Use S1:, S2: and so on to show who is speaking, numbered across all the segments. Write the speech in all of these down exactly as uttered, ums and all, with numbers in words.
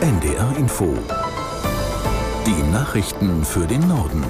S1: N D R Info. Die Nachrichten für den Norden.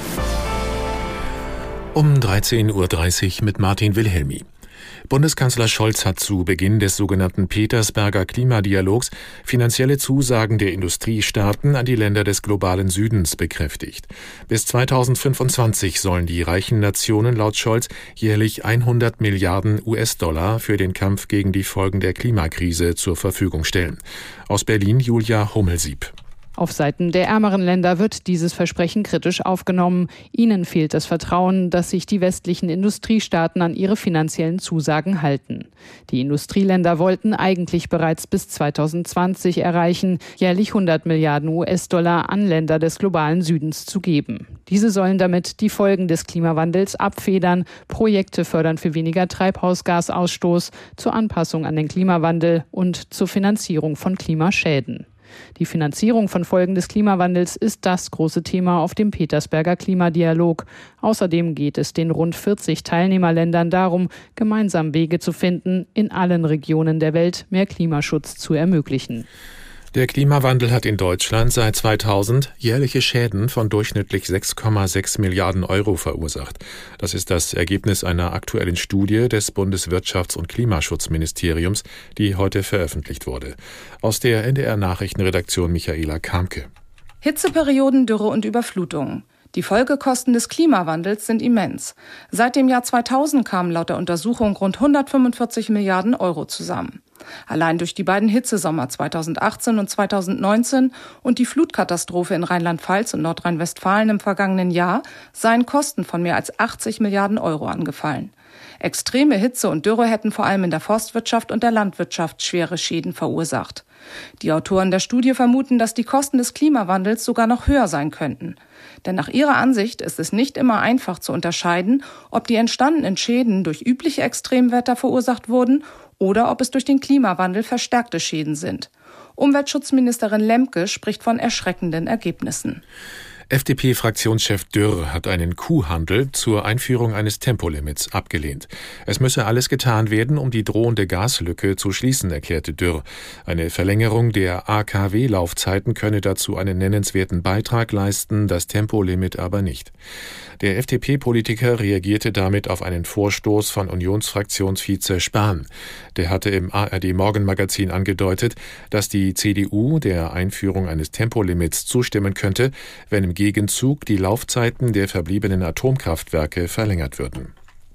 S2: Um dreizehn Uhr dreißig mit Martin Wilhelmi. Bundeskanzler Scholz hat zu Beginn des sogenannten Petersberger Klimadialogs finanzielle Zusagen der Industriestaaten an die Länder des globalen Südens bekräftigt. Bis zweitausendfünfundzwanzig sollen die reichen Nationen laut Scholz jährlich hundert Milliarden U S-Dollar für den Kampf gegen die Folgen der Klimakrise zur Verfügung stellen. Aus Berlin Julia Hummelsieb.
S3: Auf Seiten der ärmeren Länder wird dieses Versprechen kritisch aufgenommen. Ihnen fehlt das Vertrauen, dass sich die westlichen Industriestaaten an ihre finanziellen Zusagen halten. Die Industrieländer wollten eigentlich bereits bis zweitausendzwanzig erreichen, jährlich hundert Milliarden U S-Dollar an Länder des globalen Südens zu geben. Diese sollen damit die Folgen des Klimawandels abfedern, Projekte fördern für weniger Treibhausgasausstoß, zur Anpassung an den Klimawandel und zur Finanzierung von Klimaschäden. Die Finanzierung von Folgen des Klimawandels ist das große Thema auf dem Petersberger Klimadialog. Außerdem geht es den rund vierzig Teilnehmerländern darum, gemeinsam Wege zu finden, in allen Regionen der Welt mehr Klimaschutz zu ermöglichen.
S2: Der Klimawandel hat in Deutschland seit zweitausend jährliche Schäden von durchschnittlich sechs Komma sechs Milliarden Euro verursacht. Das ist das Ergebnis einer aktuellen Studie des Bundeswirtschafts- und Klimaschutzministeriums, die heute veröffentlicht wurde. Aus der N D R-Nachrichtenredaktion Michaela Kamke.
S4: Hitzeperioden, Dürre und Überflutungen. Die Folgekosten des Klimawandels sind immens. Seit dem Jahr zweitausend kamen laut der Untersuchung rund hundertfünfundvierzig Milliarden Euro zusammen. Allein durch die beiden Hitzesommer zweitausendachtzehn und zweitausendneunzehn und die Flutkatastrophe in Rheinland-Pfalz und Nordrhein-Westfalen im vergangenen Jahr seien Kosten von mehr als achtzig Milliarden Euro angefallen. Extreme Hitze und Dürre hätten vor allem in der Forstwirtschaft und der Landwirtschaft schwere Schäden verursacht. Die Autoren der Studie vermuten, dass die Kosten des Klimawandels sogar noch höher sein könnten. Denn nach ihrer Ansicht ist es nicht immer einfach zu unterscheiden, ob die entstandenen Schäden durch übliche Extremwetter verursacht wurden oder ob es durch den Klimawandel verstärkte Schäden sind. Umweltschutzministerin Lemke spricht von erschreckenden Ergebnissen.
S2: F D P-Fraktionschef Dürr hat einen Kuhhandel zur Einführung eines Tempolimits abgelehnt. Es müsse alles getan werden, um die drohende Gaslücke zu schließen, erklärte Dürr. Eine Verlängerung der A K W-Laufzeiten könne dazu einen nennenswerten Beitrag leisten, das Tempolimit aber nicht. Der F D P-Politiker reagierte damit auf einen Vorstoß von Unionsfraktionsvize Spahn. Der hatte im A R D-Morgenmagazin angedeutet, dass die C D U der Einführung eines Tempolimits zustimmen könnte, wenn im Gegenzug die Laufzeiten der verbliebenen Atomkraftwerke verlängert würden.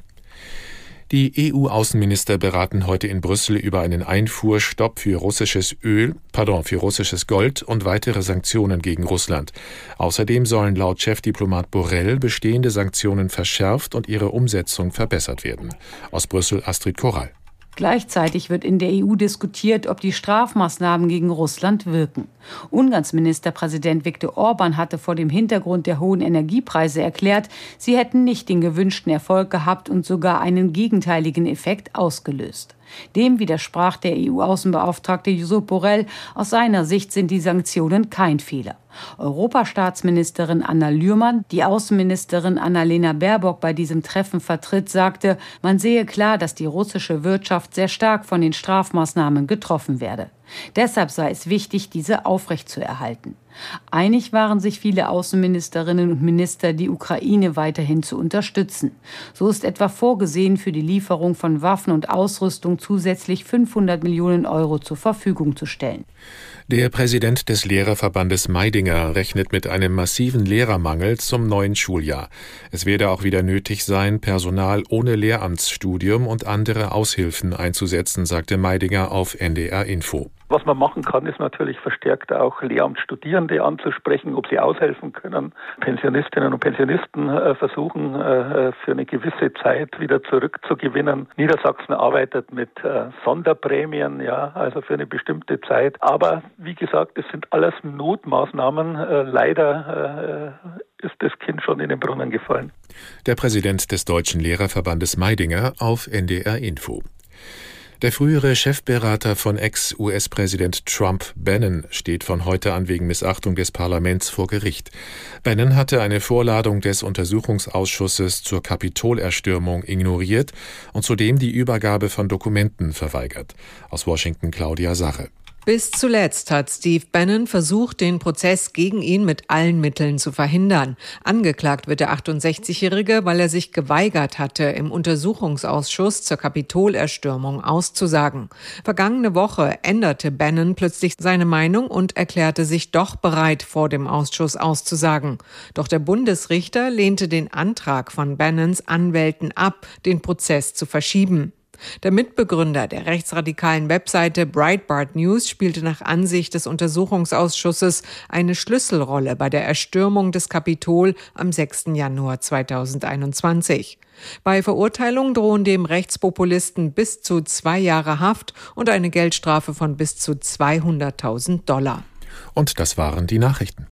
S2: Die E U-Außenminister beraten heute in Brüssel über einen Einfuhrstopp für russisches Öl, pardon, für russisches Gold und weitere Sanktionen gegen Russland. Außerdem sollen laut Chefdiplomat Borrell bestehende Sanktionen verschärft und ihre Umsetzung verbessert werden. Aus Brüssel Astrid Korall.
S5: Gleichzeitig wird in der E U diskutiert, ob die Strafmaßnahmen gegen Russland wirken. Ungarns Ministerpräsident Viktor Orban hatte vor dem Hintergrund der hohen Energiepreise erklärt, sie hätten nicht den gewünschten Erfolg gehabt und sogar einen gegenteiligen Effekt ausgelöst. Dem widersprach der E U-Außenbeauftragte Josep Borrell. Aus seiner Sicht sind die Sanktionen kein Fehler. Europastaatsministerin Anna Lührmann, die Außenministerin Annalena Baerbock bei diesem Treffen vertritt, sagte, man sehe klar, dass die russische Wirtschaft sehr stark von den Strafmaßnahmen getroffen werde. Deshalb sei es wichtig, diese aufrechtzuerhalten. Einig waren sich viele Außenministerinnen und Minister, die Ukraine weiterhin zu unterstützen. So ist etwa vorgesehen, für die Lieferung von Waffen und Ausrüstung zusätzlich fünfhundert Millionen Euro zur Verfügung zu stellen.
S2: Der Präsident des Lehrerverbandes Meidinger rechnet mit einem massiven Lehrermangel zum neuen Schuljahr. Es werde auch wieder nötig sein, Personal ohne Lehramtsstudium und andere Aushilfen einzusetzen, sagte Meidinger auf N D R Info.
S6: Was man machen kann, ist natürlich verstärkt auch Lehramtsstudierende anzusprechen, ob sie aushelfen können. Pensionistinnen und Pensionisten äh, versuchen, äh, für eine gewisse Zeit wieder zurückzugewinnen. Niedersachsen arbeitet mit äh, Sonderprämien, ja, also für eine bestimmte Zeit. Aber wie gesagt, es sind alles Notmaßnahmen. Äh, leider äh, ist das Kind schon in den Brunnen gefallen.
S2: Der Präsident des Deutschen Lehrerverbandes Meidinger auf N D R Info. Der frühere Chefberater von Ex-U S-Präsident Trump, Bannon, steht von heute an wegen Missachtung des Parlaments vor Gericht. Bannon hatte eine Vorladung des Untersuchungsausschusses zur Kapitolerstürmung ignoriert und zudem die Übergabe von Dokumenten verweigert. Aus Washington Claudia Sache.
S7: Bis zuletzt hat Steve Bannon versucht, den Prozess gegen ihn mit allen Mitteln zu verhindern. Angeklagt wird der achtundsechzigjährige, weil er sich geweigert hatte, im Untersuchungsausschuss zur Kapitolerstürmung auszusagen. Vergangene Woche änderte Bannon plötzlich seine Meinung und erklärte sich doch bereit, vor dem Ausschuss auszusagen. Doch der Bundesrichter lehnte den Antrag von Bannons Anwälten ab, den Prozess zu verschieben. Der Mitbegründer der rechtsradikalen Webseite Breitbart News spielte nach Ansicht des Untersuchungsausschusses eine Schlüsselrolle bei der Erstürmung des Kapitol am sechsten Januar zweitausendeinundzwanzig. Bei Verurteilung drohen dem Rechtspopulisten bis zu zwei Jahre Haft und eine Geldstrafe von bis zu zweihunderttausend Dollar.
S2: Und das waren die Nachrichten.